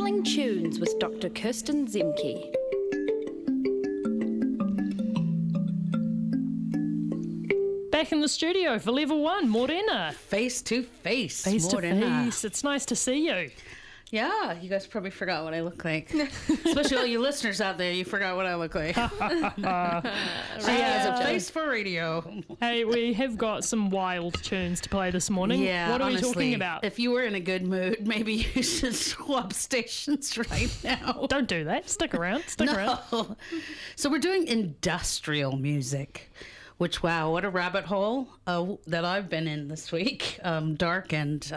Travelling Tunes with Dr. Kirsten Zemke. Back in the studio for level 1, Morena. Face to face. Face to Morena. face. It's nice to see you. Yeah, you guys probably forgot what I look like. Especially all you listeners out there, you forgot what I look like. She has a face for radio. Hey, we have got some wild tunes to play this morning. Yeah, what are honestly, we talking about? If you were in a good mood, maybe you should swap stations right now. Don't do that. Stick around. Stick around. No. So we're doing industrial music, which, wow, what a rabbit hole that I've been in this week. Dark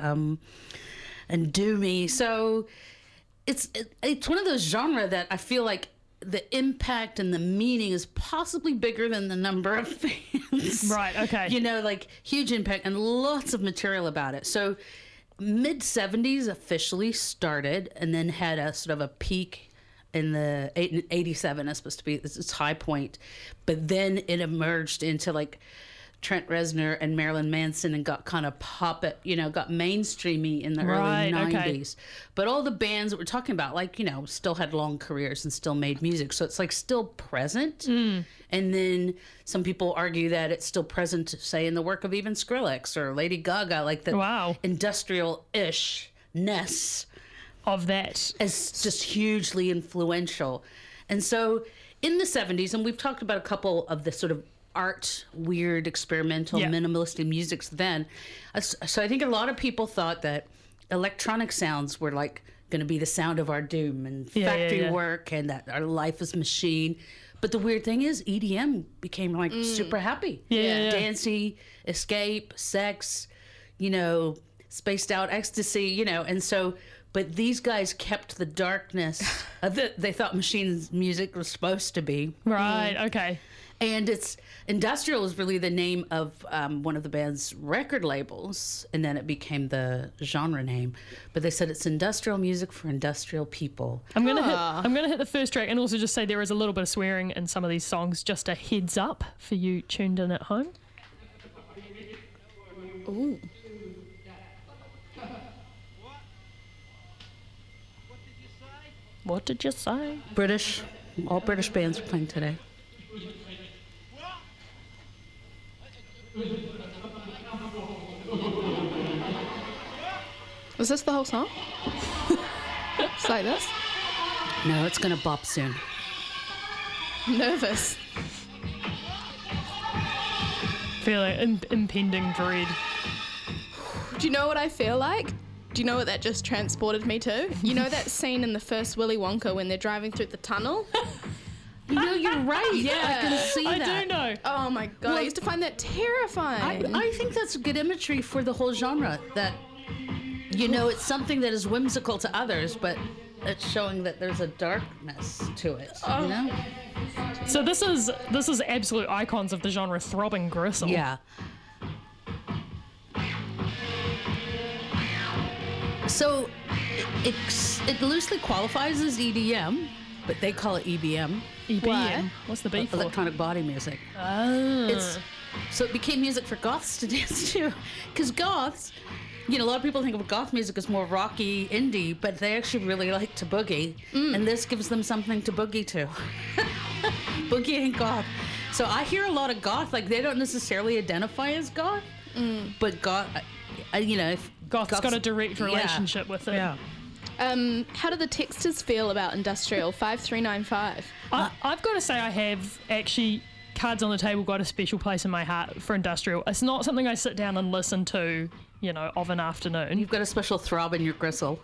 and doomy. So it's one of those genres that I feel like the impact and the meaning is possibly bigger than the number of fans. Right, okay. You know, like huge impact and lots of material about it. So mid 70s officially started and then had a sort of a peak in the 87 is supposed to be its high point. But then it emerged into like Trent Reznor and Marilyn Manson and got kind of got mainstreamy in the early 90s. Okay. But all the bands that we're talking about, like, still had long careers and still made music. So it's like still present. And then some people argue that it's still present, say, in the work of even Skrillex or Lady Gaga, like the industrial-ish-ness of that is just hugely influential. And so in the 70s, and we've talked about a couple of the sort of art, weird, experimental, minimalistic musics then. So I think a lot of people thought that electronic sounds were like going to be the sound of our doom and factory work and that our life is machine. But the weird thing is EDM became like super happy. Dancey, escape, sex, spaced out ecstasy, and so... But these guys kept the darkness that they thought machine music was supposed to be. Right, okay. And industrial is really the name of one of the band's record labels, and then it became the genre name. But they said it's industrial music for industrial people. I'm gonna hit the first track and also just say there is a little bit of swearing in some of these songs. Just a heads up for you tuned in at home. Ooh. What did you say? British. All British bands are playing today. Was this the whole song? It's like this? No, it's going to bop soon. I'm nervous. Feel like impending dread. Do you know what I feel like? Do you know what that just transported me to? You know that scene in the first Willy Wonka when they're driving through the tunnel? You're right. Yeah, I can see that. I do know. Oh my God, I used to find that terrifying. I think that's good imagery for the whole genre. That, it's something that is whimsical to others, but it's showing that there's a darkness to it, So this is absolute icons of the genre, Throbbing Gristle. Yeah. So it loosely qualifies as EDM, but they call it EBM. EBM? Why? What's the B for? Electronic body music. So it became music for goths to dance to. Because goths, a lot of people think of goth music as more rocky, indie, but they actually really like to boogie. And this gives them something to boogie to. Boogie and goth. So I hear a lot of goth, like they don't necessarily identify as goth, but goth, if Goth's got a direct relationship with it. Yeah. How do the texters feel about industrial? 5395. I've got to say I have actually, cards on the table, got a special place in my heart for industrial. It's not something I sit down and listen to, of an afternoon. You've got a special throb in your gristle.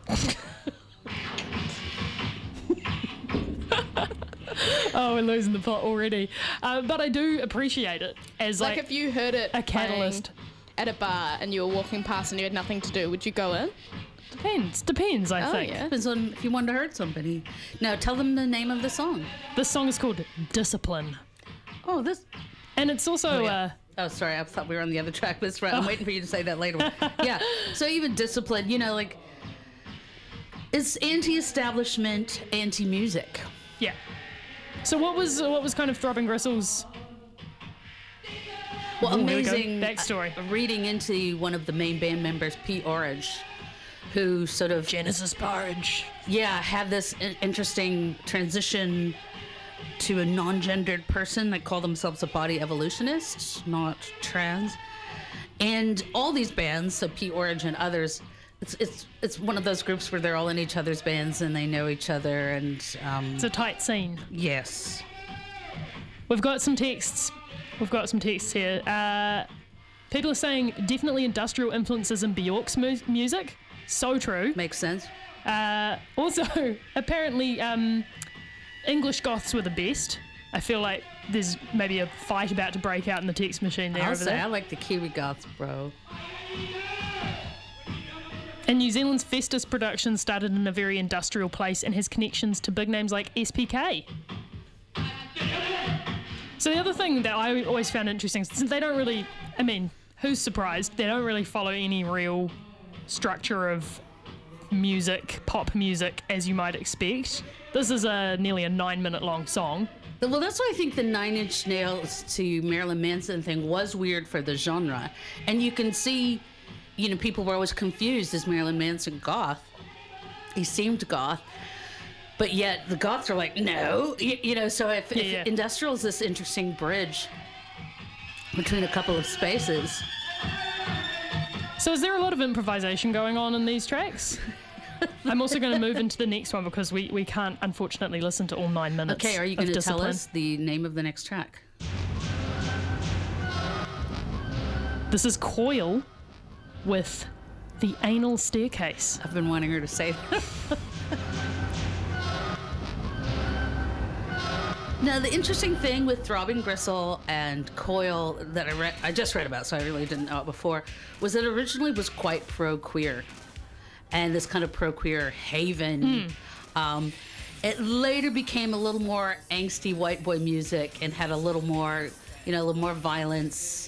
Oh, we're losing the plot already. But I do appreciate it as like if you heard it a catalyst at a bar and you were walking past and you had nothing to do, would you go in? Depends, I think. Yeah. Depends on if you want to hurt somebody. Now, tell them the name of the song. This song is called Discipline. Oh, this... And it's also... Oh, sorry, I thought we were on the other track. That's right. I'm waiting for you to say that later. Yeah, so even Discipline, it's anti-establishment, anti-music. Yeah. So what was kind of Throbbing Gristle's... Well, amazing backstory. Reading into one of the main band members, Pete Orridge, who sort of Genesis Porridge. had this interesting transition to a non-gendered person that call themselves a body evolutionist, not trans. And all these bands, so P Origin, others, it's one of those groups where they're all in each other's bands and they know each other, and It's a tight scene. yes. We've got some texts. Here. People are saying definitely industrial influences in Bjork's music. So true. Makes sense. Also, apparently, English goths were the best. I feel like there's maybe a fight about to break out in the text machine there. I'll over say there. I like the Kiwi Goths, bro. And New Zealand's Festus production started in a very industrial place and has connections to big names like SPK. So the other thing that I always found interesting, since they don't really, I mean, who's surprised? They don't really follow any real structure of music, pop music, as you might expect. This is nearly a 9-minute long song. Well, that's why I think the Nine Inch Nails to Marilyn Manson thing was weird for the genre. And you can see, people were always confused. Is Marilyn Manson goth? He seemed goth. But yet the goths are like, no. So if industrial is this interesting bridge between a couple of spaces. So is there a lot of improvisation going on in these tracks? I'm also going to move into the next one because we can't, unfortunately, listen to all 9 minutes. Okay, are you going to tell Discipline. us the name of the next track? This is Coil with The Anal Staircase. I've been wanting her to say that. Now, the interesting thing with Throbbing Gristle and Coil that I just read about, so I really didn't know it before, was that it originally was quite pro-queer. And this kind of pro-queer haven. It later became a little more angsty white boy music and had a little more violence,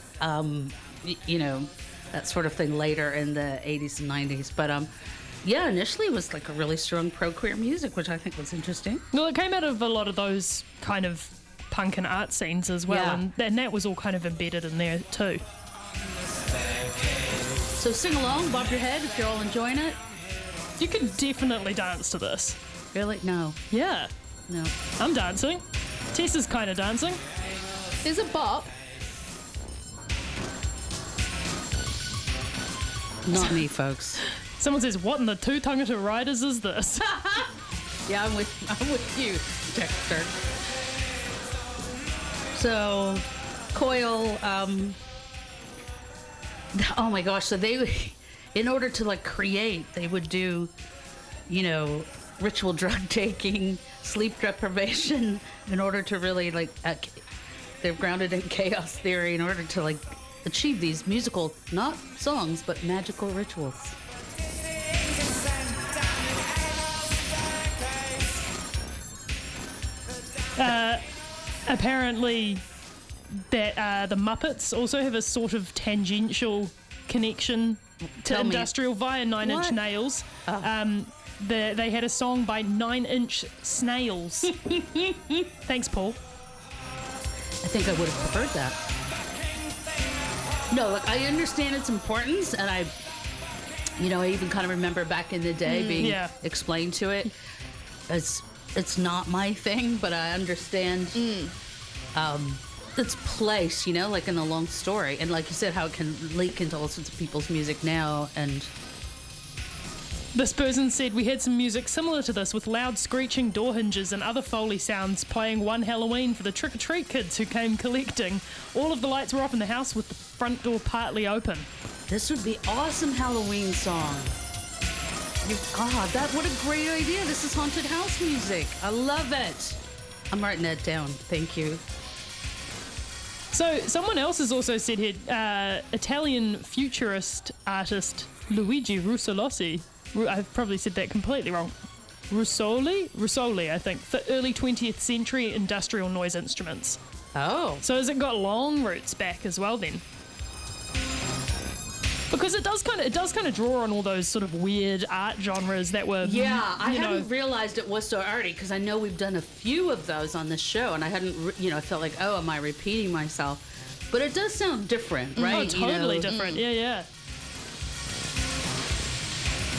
that sort of thing later in the 80s and 90s. But initially it was like a really strong pro-queer music, which I think was interesting. Well, it came out of a lot of those kind of punk and art scenes as well, Yeah. and that was all kind of embedded in there too. So sing along, bob your head if you're all enjoying it. You can definitely dance to this. Really? No. Yeah, No. I'm dancing. Tess is kind of dancing. There's a bop. Not me, folks. Someone says, what in the two tangata riders is this? Yeah, I'm with you, Dexter. So, Coil, oh my gosh, so they, in order to create, they would do, ritual drug taking, sleep deprivation, in order to really they're grounded in chaos theory in order to achieve these musical, not songs, but magical rituals. Apparently, that the Muppets also have a sort of tangential connection to Tell me. industrial via Nine Inch What? Nails. Oh. They had a song by 9 Inch Snails. Thanks, Paul. I think I would have preferred that. No, look, I understand its importance, and I even kind of remember back in the day being Yeah. explained to it. It's not my thing, but I understand its place, in the long story, and like you said, how it can leak into all sorts of people's music now. And This person said we had some music similar to this with loud screeching door hinges and other Foley sounds playing one Halloween for the trick-or-treat kids who came collecting. All of the lights were off in the house with the front door partly open. this would be awesome Halloween song. What a great idea! This is haunted house music. I love it. I'm writing that down. Thank you. So someone else has also said here, Italian futurist artist Luigi Russolosi, I've probably said that completely wrong, Russoli, I think, for early 20th century industrial noise instruments. Oh. So has it got long roots back as well then? Because it does kind of draw on all those sort of weird art genres that were, Yeah, I you know, hadn't realized it was so arty because I know we've done a few of those on this show, and I hadn't, I felt like, oh, am I repeating myself? But it does sound different, right? oh, totally different. Yeah, yeah.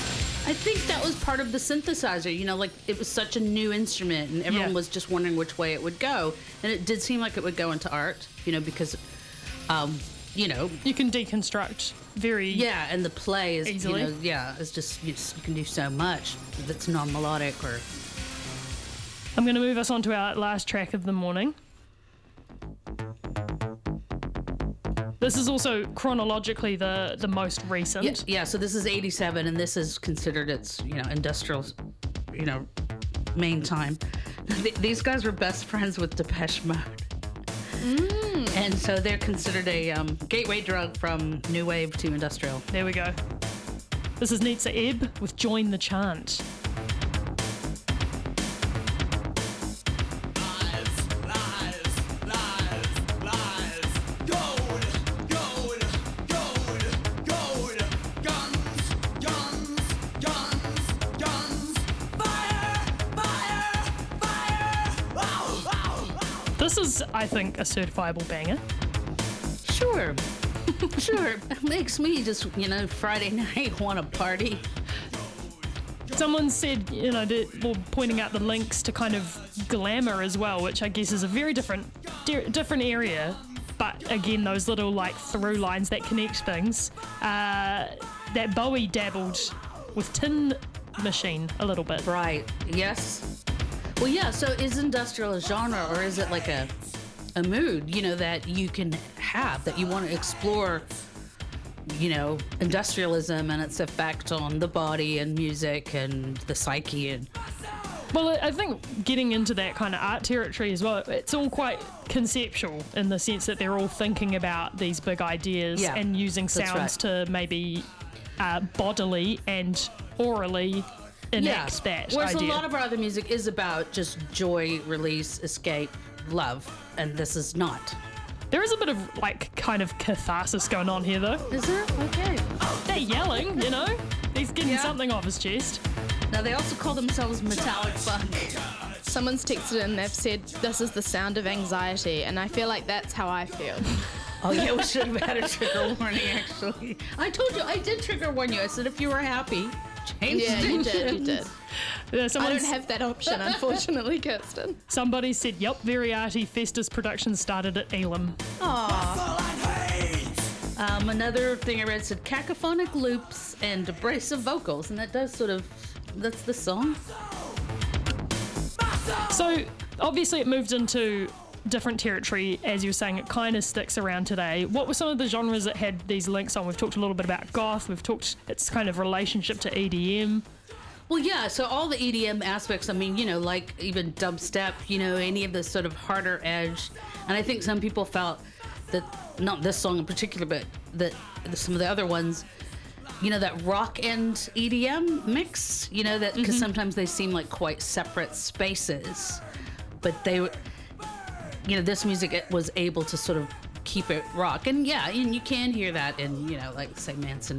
I think that was part of the synthesizer, like it was such a new instrument and everyone was just wondering which way it would go. And it did seem like it would go into art, because, You can deconstruct very yeah, and the play is, easily. it's just, you can do so much that's non-melodic or... I'm going to move us on to our last track of the morning. This is also chronologically the most recent. Yeah, so this is 87, and this is considered its, industrial, main time. These guys were best friends with Depeche Mode. And so they're considered a gateway drug from new wave to industrial. There we go. This is Nitsa Ebb with Join the Chant. This is, I think, a certifiable banger. Sure. It makes me just, Friday night want to party. Someone said, pointing out the links to kind of glamour as well, which I guess is a very different area. But again, those little through lines that connect things. That Bowie dabbled with Tin Machine a little bit. Right. Yes. Well, yeah, so is industrial a genre or is it like a mood, that you can have, that you want to explore, industrialism and its effect on the body and music and the psyche and... Well, I think getting into that kind of art territory as well, it's all quite conceptual in the sense that they're all thinking about these big ideas and using sounds to maybe bodily and orally enact that Whereas idea. a lot of our other music is about just joy, release, escape, love, and this is not. There is a bit of kind of catharsis going on here, though. Is there? Okay. They're yelling, He's getting something off his chest. Now they also call themselves metallic funk. Someone's texted in, they've said, this is the sound of anxiety, and I feel like that's how I feel. Oh yeah, we should have had a trigger warning actually. I told you, I did trigger warn you. I said if you were happy, change you stations. did. I don't have that option, unfortunately, Kirsten. Somebody said, yup, very arty. Festus production started at Elam. Another thing I read said cacophonic loops and abrasive vocals, and that does that's the song. So, obviously it moved into different territory, as you were saying, it kind of sticks around today. What were some of the genres that had these links on? We've talked a little bit about goth, we've talked its kind of relationship to EDM. Well, yeah, so all the EDM aspects, like even dubstep, any of the sort of harder edge. And I think some people felt that, not this song in particular, but that some of the other ones, that rock and EDM mix, that because sometimes they seem like quite separate spaces, but they, this music was able to sort of keep it rock. And yeah, and you can hear that in, like say Manson.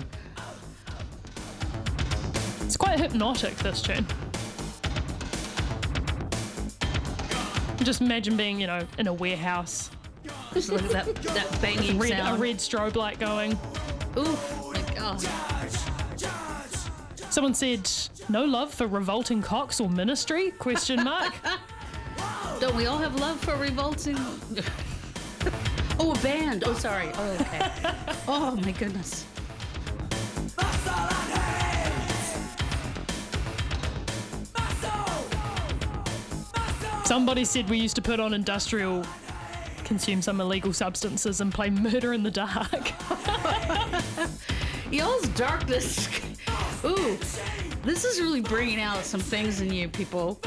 It's quite hypnotic, this tune. Just imagine being, in a warehouse. Just look at that banging sound. A red strobe light going. Ooh, my God. Someone said, no love for revolting cocks or ministry? ? Don't we all have love for revolting? Oh, a band. Oh, sorry. Oh, okay. Oh, my goodness. Somebody said we used to put on industrial, consume some illegal substances and play Murder in the Dark. Y'all's darkness. Ooh, this is really bringing out some things in you, people.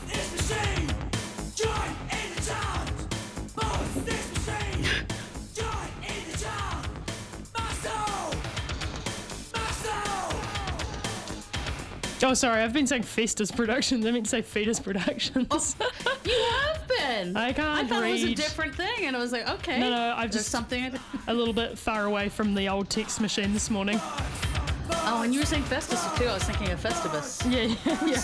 Oh, sorry, I've been saying Festus Productions. I meant to say Fetus Productions. Oh, you have been. I can't I thought read. it was a different thing, and I was like, okay. No, I've There's just something. a little bit far away from the old text machine this morning. Oh, and you were saying Festus too. I was thinking of Festivus. Yeah.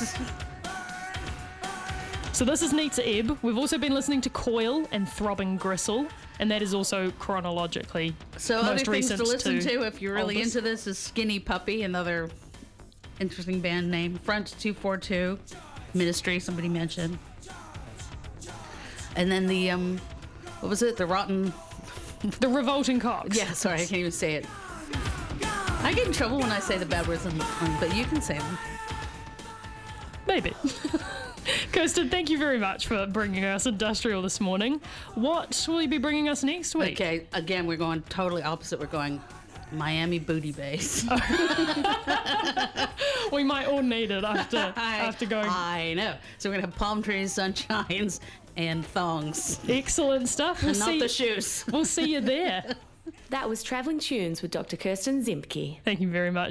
So this is Nitsa Ebb. We've also been listening to Coil and Throbbing Gristle, and that is also chronologically So most other things recent to listen to if you're really oldest. into this is Skinny Puppy, another interesting band name. Front 242, Ministry, somebody mentioned. And then the, what was it? The Rotten... The Revolting Cocks. Yeah, sorry, I can't even say it. I get in trouble when I say the bad words, but you can say them. Maybe. Kirsten, thank you very much for bringing us industrial this morning. What will you be bringing us next week? Okay, again, we're going totally opposite. We're going Miami booty bass. We might all need it after going. I know. So we're going to have palm trees, sunshines, and thongs. Excellent stuff. And not the shoes. We'll see you there. That was Travelling Tunes with Dr. Kirsten Zemke. Thank you very much.